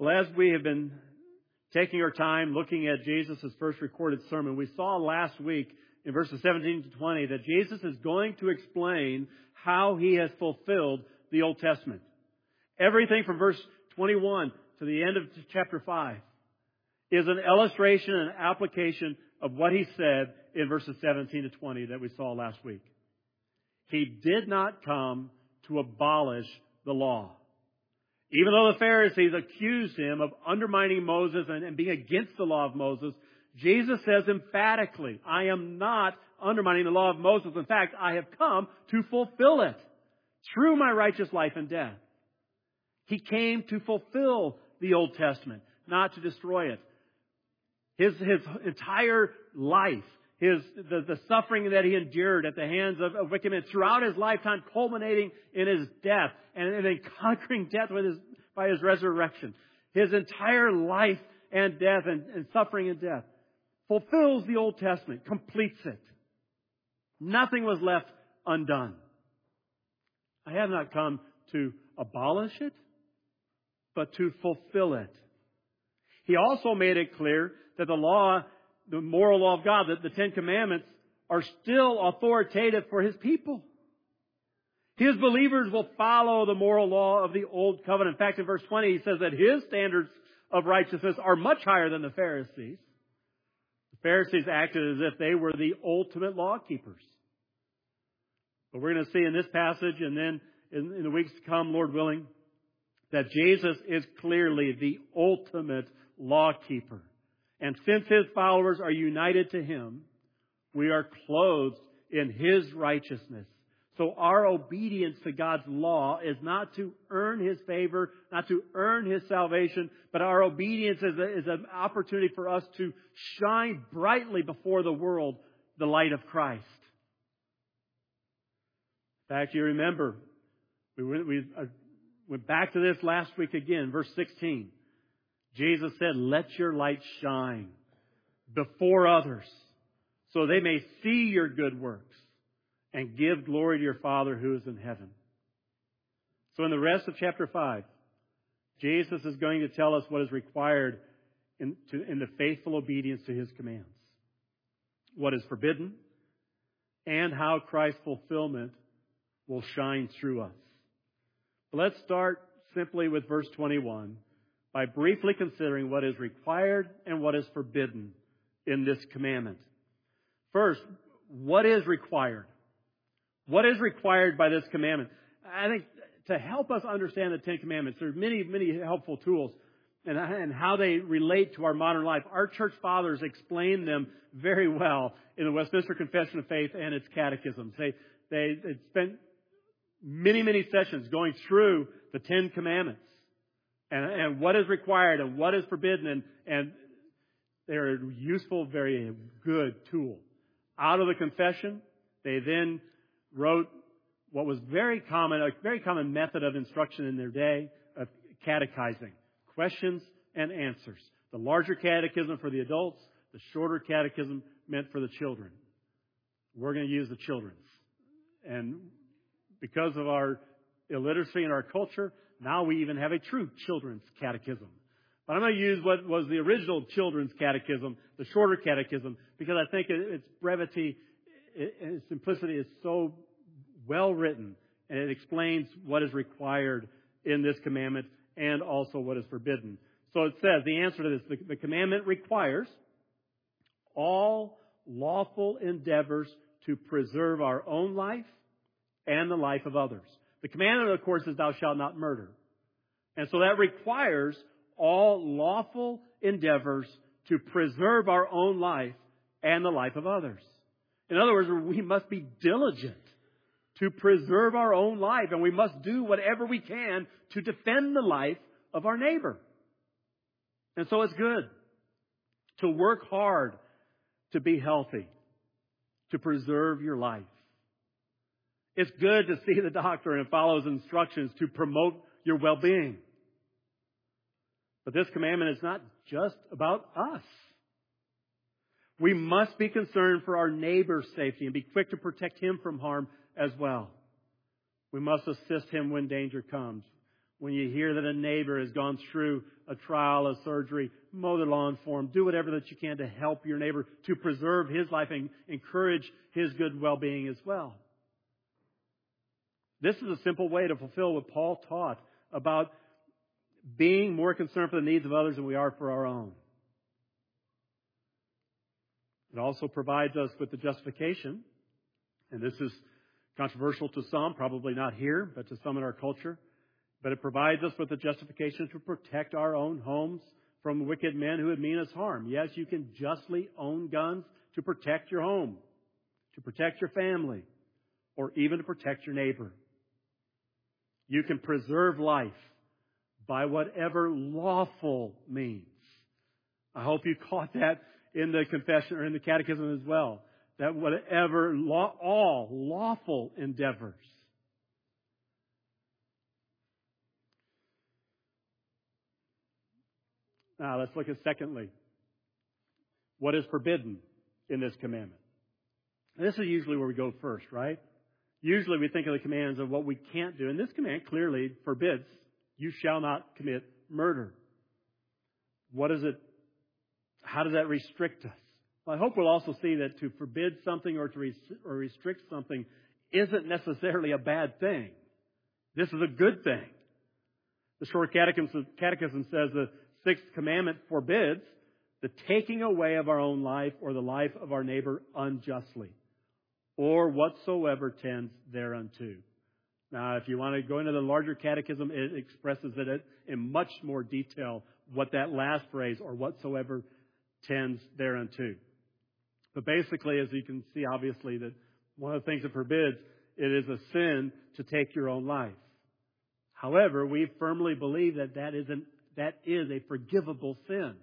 Well, as we have been taking our time looking at Jesus' first recorded sermon, we saw last week in verses 17 to 20 that Jesus is going to explain how He has fulfilled the Old Testament. Everything from verse 21 to the end of chapter 5 is an illustration and application of what He said in verses 17 to 20 that we saw last week. He did not come to abolish the law. Even though the Pharisees accused Him of undermining Moses and being against the law of Moses, Jesus says emphatically, I am not undermining the law of Moses. In fact, I have come to fulfill it through my righteous life and death. He came to fulfill the Old Testament, not to destroy it. His entire life, the suffering that He endured at the hands of wicked men throughout His lifetime, culminating in His death and then conquering death by His resurrection. His entire life and death and suffering and death fulfills the Old Testament, completes it. Nothing was left undone. I have not come to abolish it, but to fulfill it. He also made it clear that the moral law of God, that the Ten Commandments are still authoritative for His people. His believers will follow the moral law of the Old Covenant. In fact, in verse 20, He says that His standards of righteousness are much higher than the Pharisees. The Pharisees acted as if they were the ultimate law keepers. But we're going to see in this passage and then in the weeks to come, Lord willing, that Jesus is clearly the ultimate law keeper. And since His followers are united to Him, we are clothed in His righteousness. So our obedience to God's law is not to earn His favor, not to earn His salvation, but our obedience is an opportunity for us to shine brightly before the world the light of Christ. In fact, you remember, we went back to this last week again, verse 16. Jesus said, let your light shine before others so they may see your good works and give glory to your Father who is in heaven. So in the rest of chapter 5, Jesus is going to tell us what is required in the faithful obedience to His commands, what is forbidden, and how Christ's fulfillment will shine through us. But let's start simply with verse 21 by briefly considering what is required and what is forbidden in this commandment. First, what is required? What is required by this commandment? I think to help us understand the Ten Commandments, there are many, many helpful tools and how they relate to our modern life. Our church fathers explain them very well in the Westminster Confession of Faith and its catechisms. They spent many, many sessions going through the Ten Commandments and what is required and what is forbidden, and they're a useful, very good tool. Out of the confession, they then wrote what was a very common method of instruction in their day of catechizing, questions and answers. The larger catechism for the adults, the shorter catechism meant for the children. We're going to use the children's. And because of our illiteracy in our culture, now we even have a true children's catechism. But I'm going to use what was the original children's catechism, the shorter catechism, because I think its brevity and its simplicity is so well written, and it explains what is required in this commandment and also what is forbidden. So it says, the answer to this, the commandment requires all lawful endeavors to preserve our own life and the life of others. The commandment, of course, is thou shalt not murder. And so that requires all lawful endeavors to preserve our own life and the life of others. In other words, we must be diligent to preserve our own life, and we must do whatever we can to defend the life of our neighbor. And so it's good to work hard to be healthy, to preserve your life. It's good to see the doctor and follow his instructions to promote your well-being. But this commandment is not just about us. We must be concerned for our neighbor's safety and be quick to protect him from harm as well. We must assist him when danger comes. when you hear that a neighbor has gone through a trial, a surgery, mow the lawn for him. Do whatever that you can to help your neighbor, to preserve his life and encourage his good well-being as well. This is a simple way to fulfill what Paul taught about being more concerned for the needs of others than we are for our own. It also provides us with the justification, and this is controversial to some, probably not here, but to some in our culture. But it provides us with the justification to protect our own homes from wicked men who would mean us harm. Yes, you can justly own guns to protect your home, to protect your family, or even to protect your neighbor. You can preserve life by whatever lawful means. I hope you caught that in the confession or in the catechism as well. That whatever all lawful endeavors. Now let's look at secondly, what is forbidden in this commandment. This is usually where we go first, right? Usually we think of the commands of what we can't do. And this command clearly forbids, you shall not commit murder. What is it? How does that restrict us? Well, I hope we'll also see that to forbid something or to restrict something isn't necessarily a bad thing. This is a good thing. The Short Catechism says the sixth commandment forbids the taking away of our own life or the life of our neighbor unjustly, or whatsoever tends thereunto. Now, if you want to go into the larger catechism, it expresses it in much more detail what that last phrase, or whatsoever tends thereunto. But basically, as you can see, obviously, that one of the things it forbids, it is a sin to take your own life. However, we firmly believe that is a forgivable sin.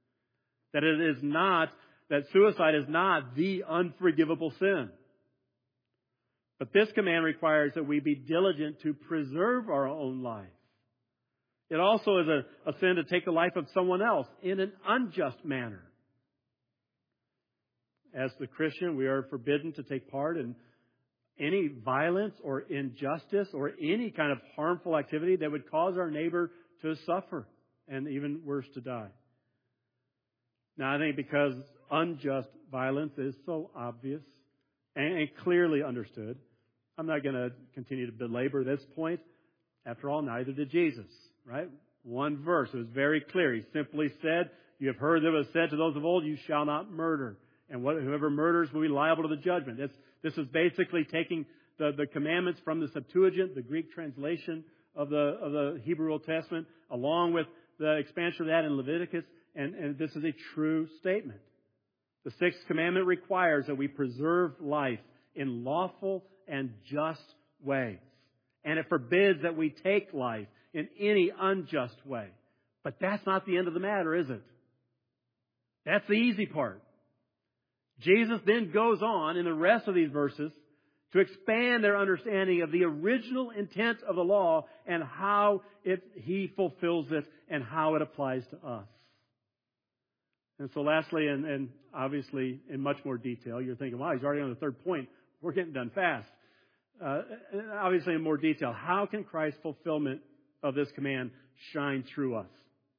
That suicide is not the unforgivable sin. But this command requires that we be diligent to preserve our own life. It also is a sin to take the life of someone else in an unjust manner. As the Christian, we are forbidden to take part in any violence or injustice or any kind of harmful activity that would cause our neighbor to suffer and even worse, to die. Now, I think because unjust violence is so obvious and clearly understood, I'm not going to continue to belabor this point. After all, neither did Jesus, right? One verse. It was very clear. He simply said, you have heard that it was said to those of old, you shall not murder. And whoever murders will be liable to the judgment. This is basically taking the commandments from the Septuagint, the Greek translation of the Hebrew Old Testament, along with the expansion of that in Leviticus. And this is a true statement. The sixth commandment requires that we preserve life in lawful and just ways. And it forbids that we take life in any unjust way. But that's not the end of the matter, is it? That's the easy part. Jesus then goes on in the rest of these verses to expand their understanding of the original intent of the law and how He fulfills it and how it applies to us. And so lastly, and obviously in much more detail, you're thinking, wow, he's already on the third point. We're getting done fast. Obviously in more detail, how can Christ's fulfillment of this command shine through us?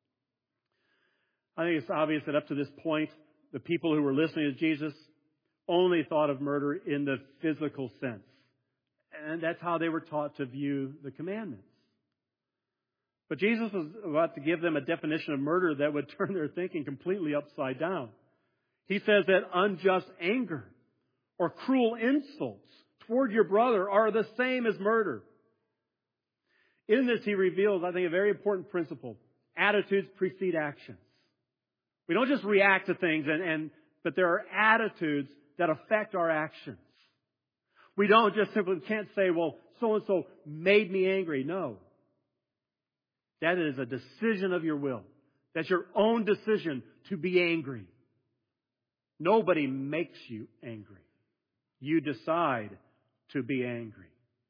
I think it's obvious that up to this point, the people who were listening to Jesus only thought of murder in the physical sense. And that's how they were taught to view the commandments. But Jesus was about to give them a definition of murder that would turn their thinking completely upside down. He says that unjust anger or cruel insults toward your brother are the same as murder. In this, he reveals, I think, a very important principle. Attitudes precede actions. We don't just react to things, but there are attitudes that affect our actions. We don't just can't say, well, so-and-so made me angry. No. That is a decision of your will. That's your own decision to be angry. Nobody makes you angry. You decide to be angry.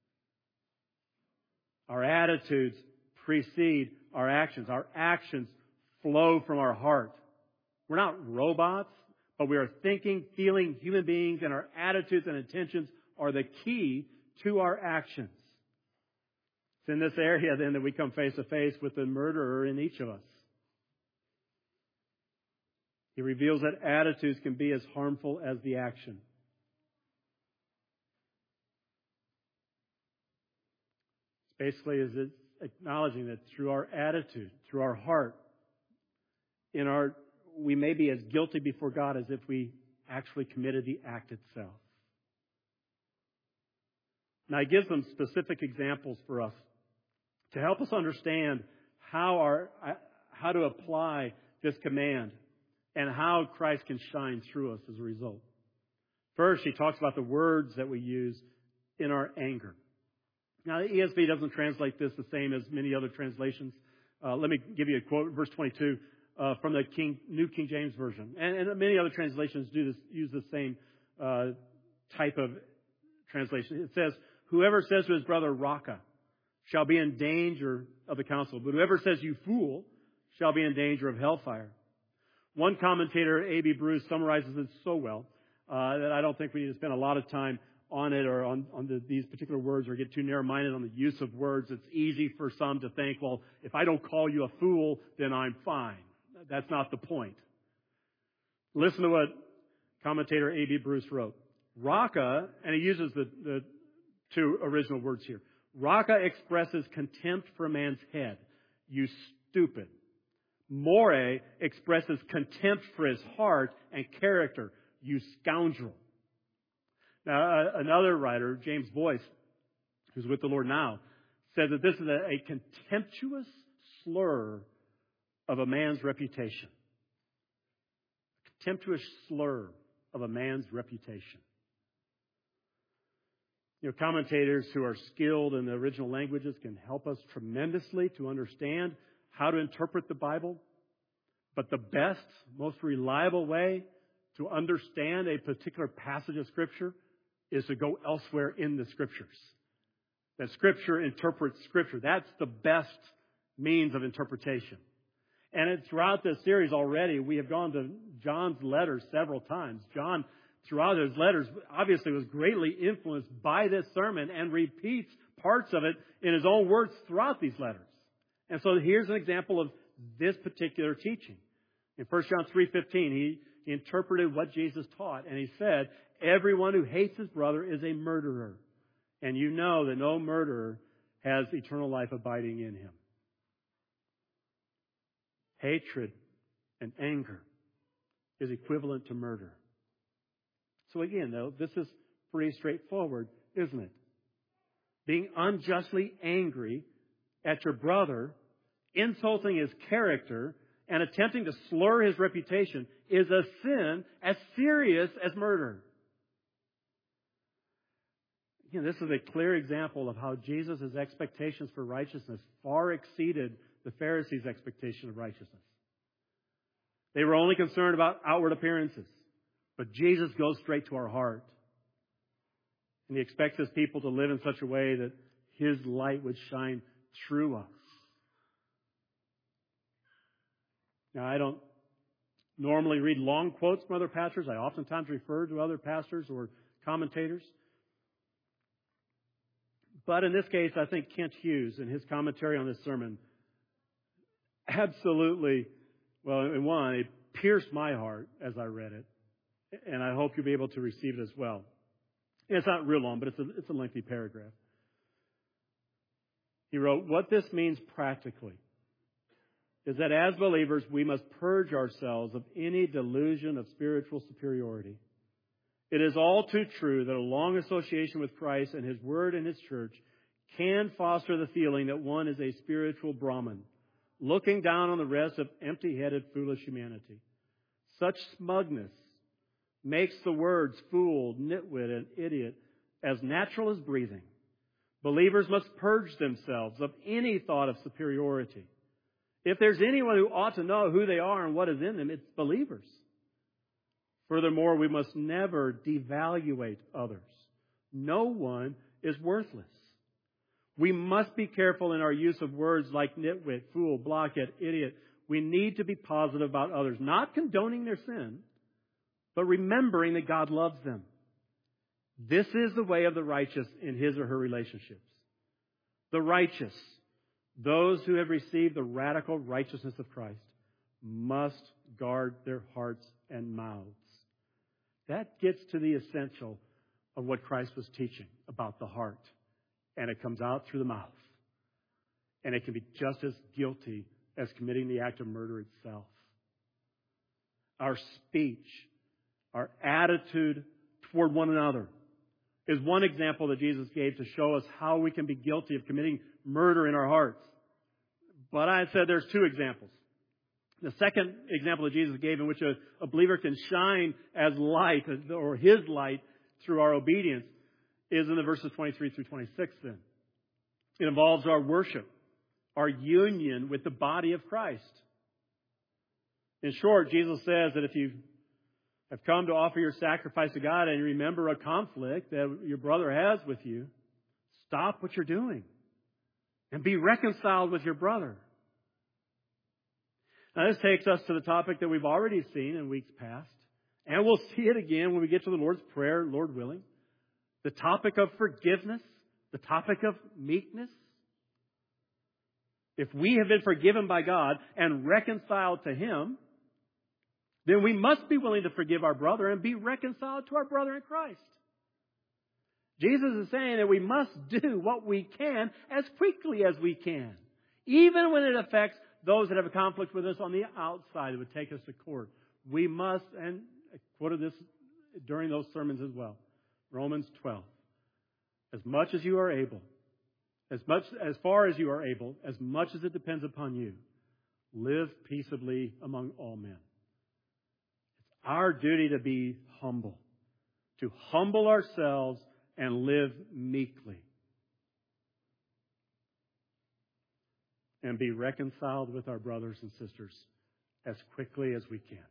Our attitudes precede our actions. Our actions flow from our heart. We're not robots, but we are thinking, feeling human beings, and our attitudes and intentions are the key to our actions. It's in this area then that we come face to face with the murderer in each of us. He reveals that attitudes can be as harmful as the action. Basically, it's acknowledging that through our attitude, through our heart, we may be as guilty before God as if we actually committed the act itself. Now, he gives some specific examples for us to help us understand how to apply this command and how Christ can shine through us as a result. First, he talks about the words that we use in our anger. Now, the ESV doesn't translate this the same as many other translations. Let me give you a quote, verse 22, from the New King James Version. And many other translations use the same type of translation. It says, "Whoever says to his brother, Raka, shall be in danger of the council. But whoever says, you fool, shall be in danger of hellfire." One commentator, A.B. Bruce, summarizes it so well that I don't think we need to spend a lot of time on it or on these particular words or get too narrow-minded on the use of words. It's easy for some to think, well, if I don't call you a fool, then I'm fine. That's not the point. Listen to what commentator A.B. Bruce wrote. Raka, and he uses the two original words here. Raka expresses contempt for a man's head. You stupid. More expresses contempt for his heart and character. You scoundrel. Now, another writer, James Boyce, who's with the Lord now, said that this is a contemptuous slur of a man's reputation. A contemptuous slur of a man's reputation. You know, commentators who are skilled in the original languages can help us tremendously to understand how to interpret the Bible. But the best, most reliable way to understand a particular passage of Scripture is to go elsewhere in the Scriptures. That Scripture interprets Scripture. That's the best means of interpretation. And throughout this series already, we have gone to John's letters several times. John, throughout his letters, obviously was greatly influenced by this sermon and repeats parts of it in his own words throughout these letters. And so here's an example of this particular teaching. In 1 John 3:15, he interpreted what Jesus taught, and he said, "Everyone who hates his brother is a murderer, and you know that no murderer has eternal life abiding in him." Hatred and anger is equivalent to murder. So again, though, this is pretty straightforward, isn't it? Being unjustly angry at your brother, insulting his character, and attempting to slur his reputation is a sin as serious as murder. Again, this is a clear example of how Jesus' expectations for righteousness far exceeded the Pharisees' expectation of righteousness. They were only concerned about outward appearances, but Jesus goes straight to our heart. And he expects his people to live in such a way that his light would shine through us. Now, I don't normally read long quotes from other pastors. I oftentimes refer to other pastors or commentators. But in this case, I think Kent Hughes, in his commentary on this sermon, absolutely, well, in one, it pierced my heart as I read it. And I hope you'll be able to receive it as well. And it's not real long, but it's a lengthy paragraph. He wrote, "What this means practically is that as believers, we must purge ourselves of any delusion of spiritual superiority. It is all too true that a long association with Christ and His Word and His church can foster the feeling that one is a spiritual Brahmin, looking down on the rest of empty-headed, foolish humanity. Such smugness makes the words fool, nitwit, and idiot as natural as breathing. Believers must purge themselves of any thought of superiority. If there's anyone who ought to know who they are and what is in them, it's believers. Furthermore, we must never devaluate others. No one is worthless. We must be careful in our use of words like nitwit, fool, blockhead, idiot. We need to be positive about others, not condoning their sin, but remembering that God loves them. This is the way of the righteous in his or her relationships. the righteous, those who have received the radical righteousness of Christ, must guard their hearts and mouths. That gets to the essential of what Christ was teaching about the heart. And it comes out through the mouth. And it can be just as guilty as committing the act of murder itself. Our speech, our attitude toward one another is one example that Jesus gave to show us how we can be guilty of committing murder in our hearts. But I said there's two examples. The second example that Jesus gave in which a believer can shine as light, or his light, through our obedience, is in the verses 23 through 26 then. It involves our worship, our union with the body of Christ. In short, Jesus says that if you have come to offer your sacrifice to God and you remember a conflict that your brother has with you, stop what you're doing and be reconciled with your brother. Now, this takes us to the topic that we've already seen in weeks past, and we'll see it again when we get to the Lord's Prayer, Lord willing. The topic of forgiveness, the topic of meekness. If we have been forgiven by God and reconciled to Him, then we must be willing to forgive our brother and be reconciled to our brother in Christ. Jesus is saying that we must do what we can as quickly as we can, even when it affects those that have a conflict with us on the outside that would take us to court. We must, and I quoted this during those sermons as well, Romans 12. As much as you are able, as far as you are able, as much as it depends upon you, live peaceably among all men. It's our duty to be humble, to humble ourselves and live meekly, and be reconciled with our brothers and sisters as quickly as we can.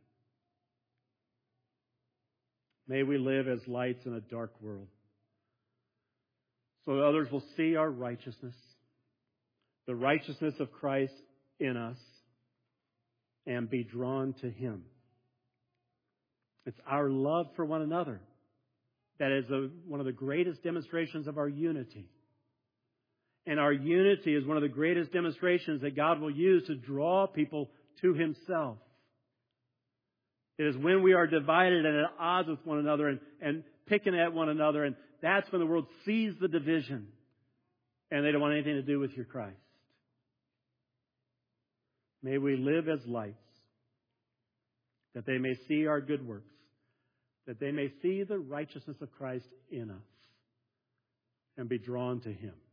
May we live as lights in a dark world, so that others will see our righteousness, the righteousness of Christ in us, and be drawn to Him. It's our love for one another that is one of the greatest demonstrations of our unity. And our unity is one of the greatest demonstrations that God will use to draw people to Himself. It is when we are divided and at odds with one another and picking at one another, and that's when the world sees the division and they don't want anything to do with your Christ. May we live as lights, that they may see our good works, that they may see the righteousness of Christ in us and be drawn to Him.